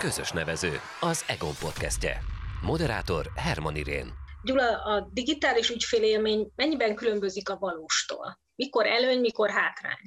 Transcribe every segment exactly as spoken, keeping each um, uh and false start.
közös nevező, az Egon podcastje. Moderátor Hermann Irén. Gyula, a digitális ügyfélélmény mennyiben különbözik a valóstól? Mikor előny, mikor hátrány?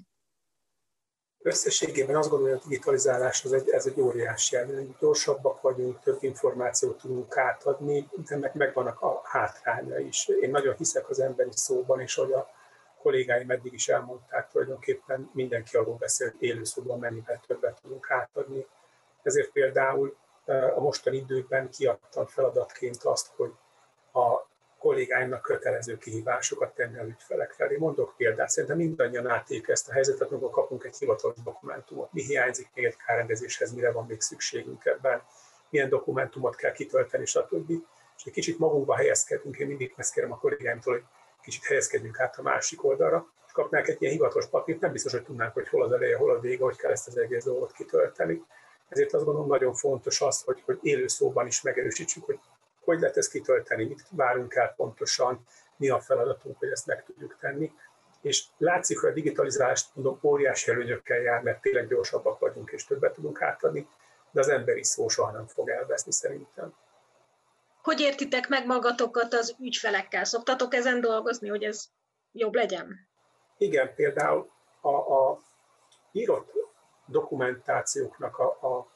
Összességében azt gondolom, hogy a digitalizálás az egy, ez egy óriási előny. Gyorsabbak vagyunk, több információt tudunk átadni, de ennek megvannak a hátránya is. Én nagyon hiszek az emberi szóban, és hogy a kollégáim eddig is elmondták, tulajdonképpen mindenki arról beszél, hogy élő szóban mennyivel többet tudunk átadni. Ezért például a mostani időkben kiadtam feladatként azt, hogy a kollégáimnak kötelező kihívásokat tenni az ügyfelek felé. Mondok példát, szerintem mindannyian átéljük ezt a helyzetet, amikor kapunk egy hivatalos dokumentumot. Mi hiányzik még egy kárrendezéshez, mire van még szükségünk ebben, milyen dokumentumot kell kitölteni, stb. És egy kicsit magunkba helyezkedünk, én mindig ezt kérem a kollégáimtól, hogy kicsit helyezkedjünk át a másik oldalra, és kapnánk egy ilyen hivatalos papírt, nem biztos, hogy tudnánk, hogy hol az eleje, hol a vége, hogy kell ezt az egész dolgot kitölteni. Ezért azt gondolom, nagyon fontos az, hogy, hogy élő szóban is megerősítsük, hogy hogy lehet ezt kitölteni, mit várunk el pontosan, mi a feladatunk, hogy ezt meg tudjuk tenni. És látszik, hogy a digitalizálást mondom, óriási előnyökkel jár, mert tényleg gyorsabbak vagyunk és többet tudunk átadni, de az emberi szó soha nem fog elveszni szerintem. Hogy értitek meg magatokat az ügyfelekkel? Szoktatok ezen dolgozni, hogy ez jobb legyen? Igen, például a, a írott dokumentációknak a, a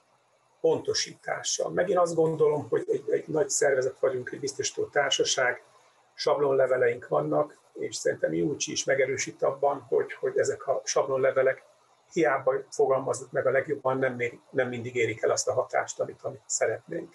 pontosítása. Megint azt gondolom, hogy egy, egy nagy szervezet vagyunk, egy biztosító társaság, sablonleveleink vannak, és szerintem Júcsi is megerősít abban, hogy, hogy ezek a sablonlevelek hiába fogalmazzuk meg a legjobban, nem, mér, nem mindig érik el azt a hatást, amit, amit szeretnénk.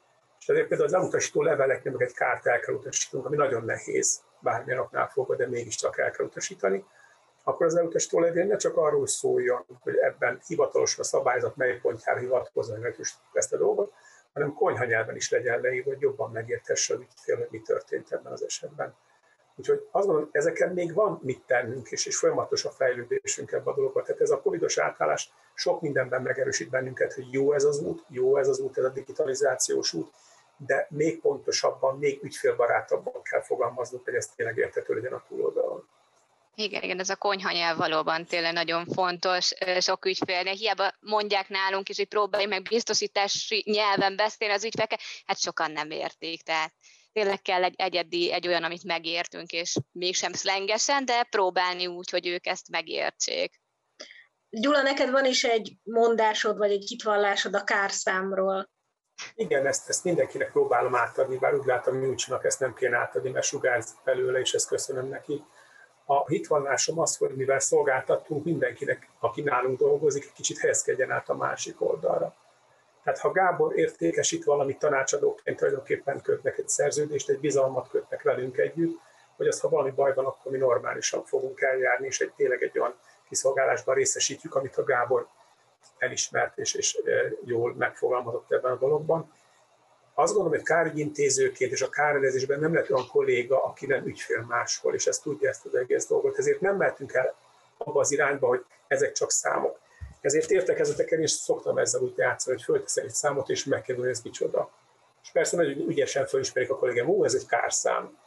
És ezért például az elutasító leveleknél meg egy kárt el kell utasítunk, ami nagyon nehéz, bármilyen oknál fogva, de mégiscsak el kell utasítani, akkor az elutasító levél ne csak arról szóljon, hogy ebben hivatalosan a szabályzat mely pontjára hivatkozni, hogy ezt a dolgot, hanem konyhanyelven is legyen leírva, hogy jobban megértesse az ügyfél, hogy mi történt ebben az esetben. Úgyhogy azt mondom, ezeken még van mit tennünk, és, és folyamatos a fejlődésünk ebben a dologban. Tehát ez a covidos átállás sok mindenben megerősít bennünket, hogy jó ez az út, jó ez az út, ez a digitalizációs út, de még pontosabban, még ügyfélbarátabban kell fogalmaznunk, hogy ez tényleg érthető legyen a túloldalon. Igen, igen, ez a konyhanyelv valóban tényleg nagyon fontos sok ügyfélnél. Hiába mondják nálunk is, hogy próbáljuk meg biztosítási nyelven beszélni az ügyfelekkel, hát sokan nem értik. Tehát tényleg kell egy egyedi, egy olyan, amit megértünk, és mégsem szlengesen, de próbálni úgy, hogy ők ezt megértsék. Gyula, neked van is egy mondásod, vagy egy hitvallásod a kárszámról. Igen, ezt, ezt mindenkinek próbálom átadni, bár úgy látom, hogy Júcsinak ezt nem kéne átadni, mert sugárzik belőle, és ezt köszönöm neki. A hitvallásom az, hogy mivel szolgáltattunk, mindenkinek, aki nálunk dolgozik, egy kicsit helyezkedjen át a másik oldalra. Tehát ha Gábor értékesít valamit tanácsadóként, tulajdonképpen kötnek egy szerződést, egy bizalmat kötnek velünk együtt, hogy az, ha valami baj van, akkor mi normálisan fogunk eljárni, és egy, tényleg egy olyan kiszolgálásban részesítjük, amit a Gábor elismert és, és jól megfogalmazott ebben a dologban. Azt gondolom, hogy kárügyintézőként és a kárrendezésben nem lett olyan kolléga, aki nem ügyfél máshol, és ezt tudja ezt az egész dolgot. Ezért nem mehetünk el abba az irányba, hogy ezek csak számok. Ezért értekezeteken is szoktam ezzel úgy játszani, hogy fölteszek egy számot, és megkérdezem, hogy ez micsoda. És persze nagyon ügyesen fölismerik a kollégám, ó, ez egy kárszám.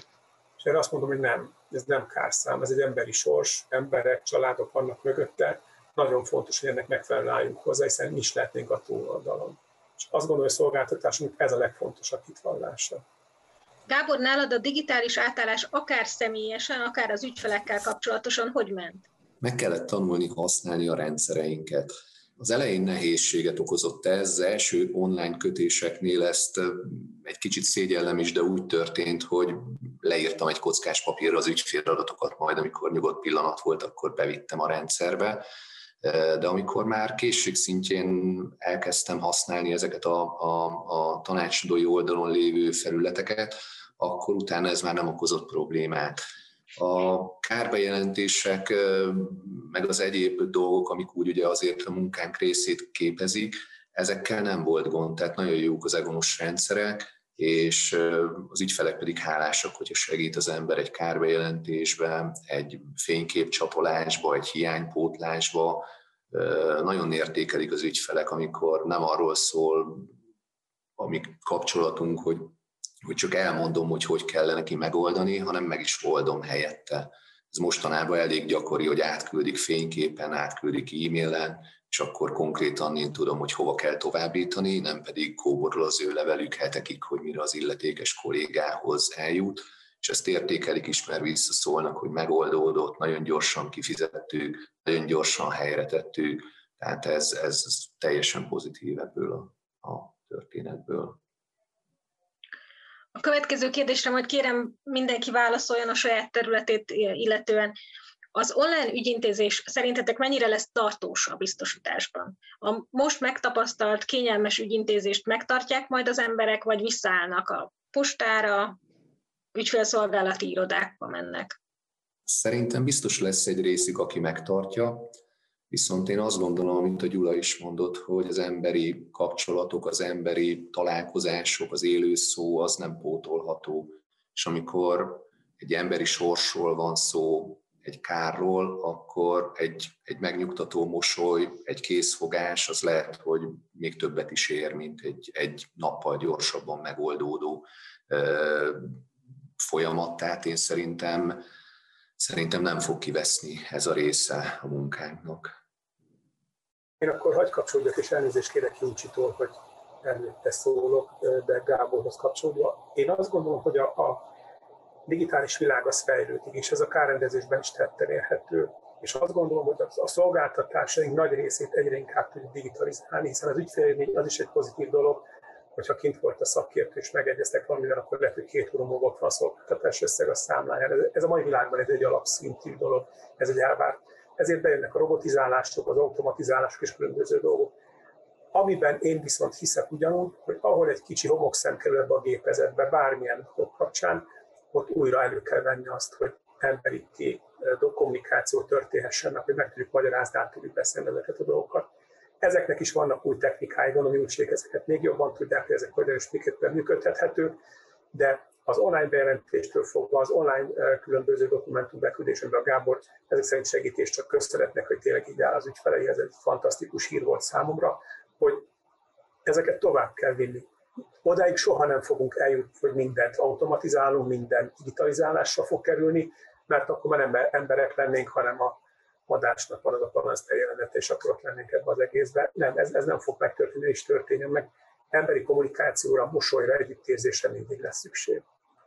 És erre azt mondom, hogy nem, ez nem kárszám, ez egy emberi sors, emberek, családok vannak mögötte. Nagyon fontos, hogy ennek megfelelően álljunk hozzá, hiszen mi is lehetnénk a túloldalon. És azt gondolom, hogy a szolgáltatásunk ez a legfontosabb hitvallása. Gábor, nálad a digitális átállás akár személyesen, akár az ügyfelekkel kapcsolatosan hogy ment? Meg kellett tanulni használni a rendszereinket. Az elején nehézséget okozott ez, az első online kötéseknél ezt egy kicsit szégyellem is, de úgy történt, hogy leírtam egy kockás papírra az ügyféladatokat, majd amikor nyugodt pillanat volt, akkor bevittem a rendszerbe. De amikor már készség szintjén elkezdtem használni ezeket a, a, a tanácsadói oldalon lévő felületeket, akkor utána ez már nem okozott problémát. A kárbejelentések, meg az egyéb dolgok, amik úgy ugye azért a munkánk részét képezik, ezekkel nem volt gond, tehát nagyon jók az egonos rendszerek, és az ügyfelek pedig hálásak, hogyha segít az ember egy kárbejelentésben, egy fényképcsapolásba, egy hiánypótlásba. Nagyon értékelik az ügyfelek, amikor nem arról szól a mi kapcsolatunk, hogy, hogy csak elmondom, hogy hogy kell neki megoldani, hanem meg is oldom helyette. Ez mostanában elég gyakori, hogy átküldik fényképen, átküldik e-mailen, és akkor konkrétan én tudom, hogy hova kell továbbítani, nem pedig kóborol az ő levelük hetekig, hogy mire az illetékes kollégához eljut, és ezt értékelik is, mert visszaszólnak, hogy megoldódott, nagyon gyorsan kifizettük, nagyon gyorsan helyre tettük, tehát ez, ez teljesen pozitív ebből a, a történetből. A következő kérdésre majd kérem mindenki válaszoljon a saját területét illetően. Az online ügyintézés szerintetek mennyire lesz tartós a biztosításban? A most megtapasztalt kényelmes ügyintézést megtartják majd az emberek, vagy visszaállnak a postára, ügyfélszolgálati irodákba mennek? Szerintem biztos lesz egy részük, aki megtartja, viszont én azt gondolom, amit a Gyula is mondott, hogy az emberi kapcsolatok, az emberi találkozások, az élő szó az nem pótolható. És amikor egy emberi sorsról van szó, egy kárról, akkor egy, egy megnyugtató mosoly, egy készfogás, az lehet, hogy még többet is ér, mint egy, egy nappal gyorsabban megoldódó ö, folyamat. Tehát én szerintem, szerintem nem fog kiveszni ez a része a munkánknak. Én akkor hagyj kapcsolódjak, és elnézést kérek Juncsitól, hogy előtte szólok, de Gáborhoz kapcsolódva. Én azt gondolom, hogy a, a digitális világ az fejlődik, és ez a kárrendezésben is tetten érhető. És azt gondolom, hogy a szolgáltatásaink nagy részét egyre inkább tudjuk digitalizálni, hiszen az ügyfélélmény az is egy pozitív dolog, hogyha kint volt a szakértő és megegyeztek valamivel, akkor lehet, hogy két óra múlva ott van a szolgáltatás összeg a számláján. Ez a mai világban ez egy alapszintű dolog, ez egy elvárt. Ezért bejönnek a robotizálások, az automatizálások és különböző dolgok. Amiben én viszont hiszek ugyanúgy, hogy ahol egy kicsi homokszem kerül ebbe a gépezetbe, bármilyen dolog kapcsán, ott újra elő kell venni azt, hogy emberi kommunikáció történhessen, hogy meg tudjuk magyarázni, át tudjuk beszélni ezeket a dolgokat. Ezeknek is vannak új technikái, gondolom, hogy ezeket még jobban tudják, hogy ezek hogyan is miképpen működhethetők, de az online bejelentéstől fogva, az online különböző dokumentum beküldésében a Gábor ezek szerint segítés, csak köszönetnek, hogy tényleg így áll az ügyfelei, ez egy fantasztikus hír volt számomra, hogy ezeket tovább kell vinni. Odáig soha nem fogunk eljutni, hogy mindent automatizálunk, minden digitalizálásra fog kerülni, mert akkor már nem emberek lennénk, hanem a adásnak van az a panasz bejelenete, és akkor ott lennénk ebben az egészben. Nem, ez, ez nem fog megtörténni, és történjen meg. Emberi kommunikációra, mosolyra, együttérzésre mindig lesz szükség.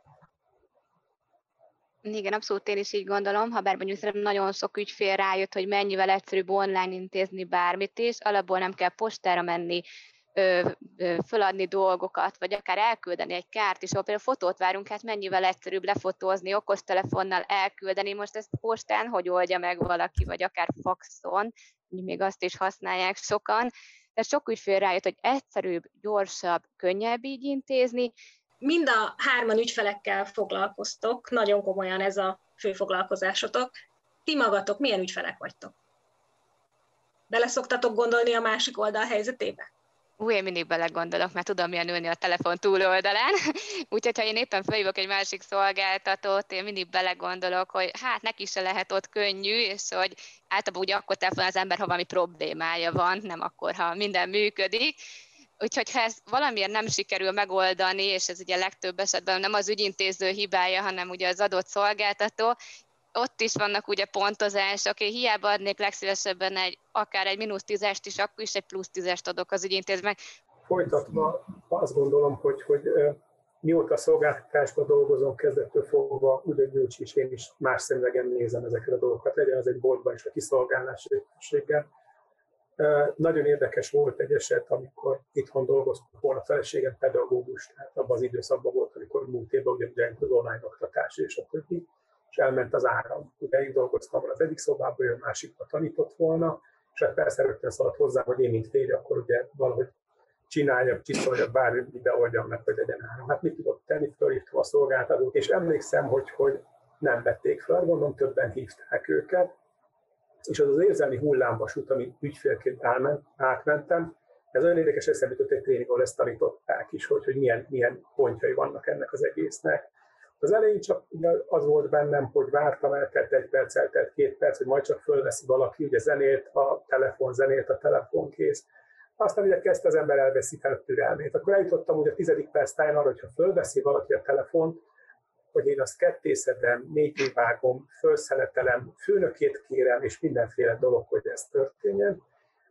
Igen, abszolút én is így gondolom, ha bár mondjuk szerintem nagyon sok ügyfél rájött, hogy mennyivel egyszerűbb online intézni bármit is, alapból nem kell postára menni, Ö, ö, föladni dolgokat, vagy akár elküldeni egy kárt is, ahol például fotót várunk, hát mennyivel egyszerűbb lefotózni, okostelefonnal elküldeni, most ezt postán hogy oldja meg valaki, vagy akár faxon, még azt is használják sokan, de sok ügyfél rájött, hogy egyszerűbb, gyorsabb, könnyebb így intézni. Mind a hárman ügyfelekkel foglalkoztok, nagyon komolyan ez a fő foglalkozásotok. Ti magatok milyen ügyfelek vagytok? Bele szoktatok gondolni a másik oldal helyzetébe? Ú, én mindig belegondolok, mert tudom, milyen ülni a telefon túloldalán. Úgyhogy, ha én éppen felhívok egy másik szolgáltatót, én mindig belegondolok, hogy hát neki se lehet ott könnyű, és hogy általában ugye akkor telefon az ember, ha valami problémája van, nem akkor, ha minden működik. Úgyhogy ha ezt valamiért nem sikerül megoldani, és ez ugye legtöbb esetben nem az ügyintéző hibája, hanem ugye az adott szolgáltató, ott is vannak ugye pontozások, én hiába adnék legszívesebben egy, akár egy mínusz tízest is, akkor is egy plusz tízest adok az ügyintézőnek. Folytatva azt gondolom, hogy, hogy mióta szolgáltatásban dolgozom, kezdettől fogva, ugyanúgy Gyurcs is, én is más szemüvegen nézem ezeket a dolgokat, legyen az egy boltban is a kiszolgálás lehetőséggel. Nagyon érdekes volt egy eset, amikor itthon dolgoztunk volna, a feleségem pedagógus, tehát abban az időszakban volt, amikor múlt évben ugye az online oktatás és a többi, és elment az áram. Ugye én dolgoztam az egyik szobában, ő a másikban tanított volna, és hát persze rögtön szólt hozzá, hogy én, mint férje, akkor ugye valahogy csináljak, csiszoljak, bármi ide oldjam meg, hogy legyen áram. Hát mit tudok tenni, fölhívtam a szolgáltatót, és emlékszem, hogy, hogy nem vették fel, gondolom többen hívták őket, és az az érzelmi hullámvasút, ami ügyfélként elment, átmentem, ez olyan érdekes, eszembe jutott egy tréning, ahol ezt tanították is, hogy, hogy milyen, milyen pontjai vannak ennek az egésznek. Az elején csak az volt bennem, hogy vártam, eltelt egy perc, eltelt két perc, hogy majd csak fölveszi valaki, ugye zenélt a telefon, zenélt a telefonkész. Aztán ugye kezdte az ember elveszíteni a türelmét. Akkor eljutottam ugye a tizedik perc táján arra, hogyha fölveszi valaki a telefont, hogy én azt kettészedem, négyé vágom, felszeletelem, főnökét kérem, és mindenféle dolog, hogy ez történjen.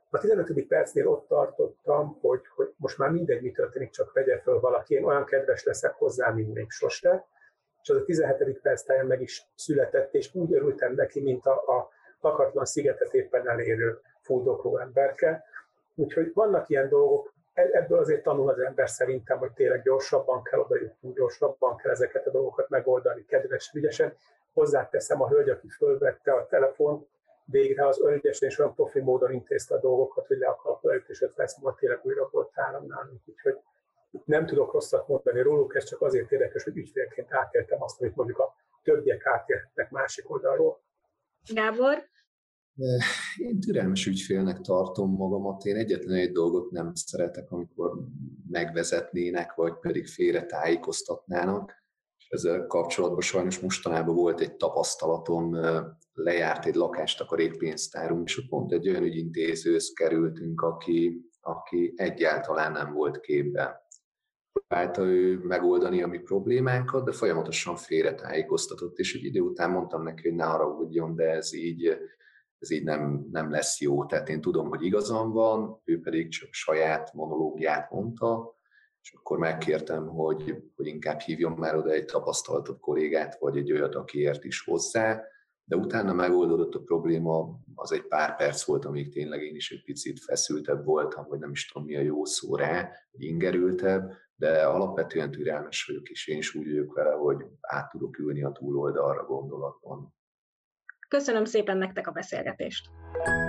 A tizenötödik percnél ott tartottam, hogy, hogy most már mindegy, mi történik, csak vegye föl valaki, én olyan kedves leszek hozzá, mint még sose. És az a tizenhetedik perc táján meg is született, és úgy örültem neki, mint a, a lakatlan szigetet éppen elérő fuldokló emberke. Úgyhogy vannak ilyen dolgok, ebből azért tanul az ember szerintem, hogy tényleg gyorsabban kell odajutni, gyorsabban kell ezeket a dolgokat megoldani, kedves, ügyesen. Hozzáteszem, a hölgy, aki fölvette a telefont, végre az önügyesen és olyan profi módon intézte a dolgokat, hogy le a kalapra jött, és öt perc múlva tényleg újra volt áram nálunk. Úgyhogy nem tudok rosszat mondani róluk, ez csak azért érdekes, hogy ügyfélként átéltem azt, amit mondjuk a többiek átéltek másik oldalról. Gábor? Én türelmes ügyfélnek tartom magamat. Én egyetlen egy dolgot nem szeretek, amikor megvezetnének, vagy pedig félre tájékoztatnának. És ezzel kapcsolatban sajnos mostanában volt egy tapasztalatom, lejárt egy lakástakarékpénztárunk, és ott pont egy olyan ügyintézőhöz kerültünk, aki, aki egyáltalán nem volt képben. Próbálta ő megoldani a mi problémánkat, de folyamatosan félretájékoztatott, és egy idő után mondtam neki, hogy ne haragudjon, de ez így, ez így nem, nem lesz jó. Tehát én tudom, hogy igazam van, ő pedig csak saját monológiát mondta, és akkor megkértem, hogy, hogy inkább hívjon már oda egy tapasztaltabb kollégát, vagy egy olyat, aki ért is hozzá, de utána megoldódott a probléma, az egy pár perc volt, amíg tényleg én is egy picit feszültebb voltam, vagy nem is tudom mi a jó szó rá, vagy ingerültebb, de alapvetően türelmes vagyok, és én is úgy vagyok vele, hogy át tudok ülni a túloldalra gondolatban. Köszönöm szépen nektek a beszélgetést!